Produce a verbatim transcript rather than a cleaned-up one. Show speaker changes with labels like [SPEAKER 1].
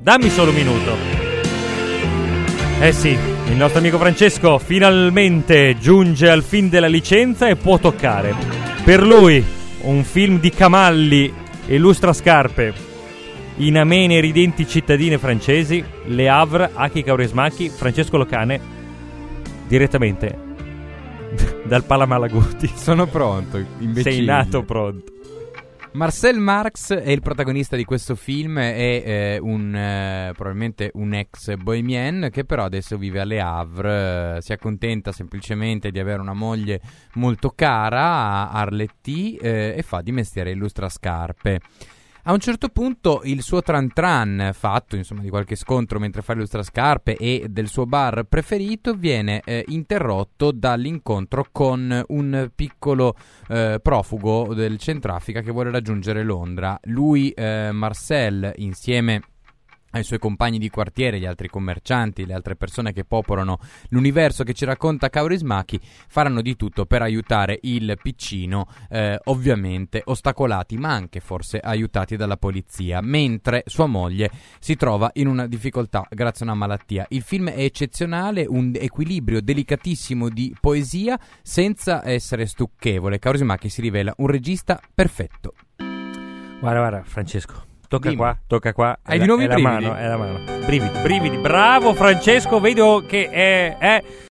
[SPEAKER 1] dammi solo un minuto. Eh sì, il nostro amico Francesco finalmente giunge al fin della licenza e può toccare. Per lui un film di camalli e lustrascarpe in amene e ridenti cittadine francesi, Le Havre, Aki Kaurismäki, Francesco Locane, direttamente dal Palamalagouti.
[SPEAKER 2] Sono pronto, imbecille.
[SPEAKER 1] Sei nato pronto.
[SPEAKER 2] Marcel Marx è il protagonista di questo film, è eh, un eh, probabilmente un ex bohemien che però adesso vive a Le Havre, eh, si accontenta semplicemente di avere una moglie molto cara, Arletty, eh, e fa di mestiere illustrascarpe. A un certo punto il suo tran tran, fatto insomma di qualche scontro mentre fa illustrascarpe e del suo bar preferito, viene eh, interrotto dall'incontro con un piccolo eh, profugo del Centrafrica che vuole raggiungere Londra. Lui, eh, Marcel, insieme ai suoi compagni di quartiere, gli altri commercianti, le altre persone che popolano l'universo che ci racconta Kaurismäki, faranno di tutto per aiutare il piccino, eh, ovviamente ostacolati ma anche forse aiutati dalla polizia, mentre sua moglie si trova in una difficoltà grazie a una malattia. Il film è eccezionale, un equilibrio delicatissimo di poesia senza essere stucchevole. Kaurismäki si rivela un regista perfetto.
[SPEAKER 1] Guarda, guarda, Francesco. Tocca
[SPEAKER 2] Dimmi.
[SPEAKER 1] qua, tocca qua.
[SPEAKER 2] Hai
[SPEAKER 1] è
[SPEAKER 2] di
[SPEAKER 1] la,
[SPEAKER 2] nuovo i
[SPEAKER 1] è la
[SPEAKER 2] brividi?
[SPEAKER 1] mano, è la mano. Brividi, brividi. Bravo Francesco, vedo che è, è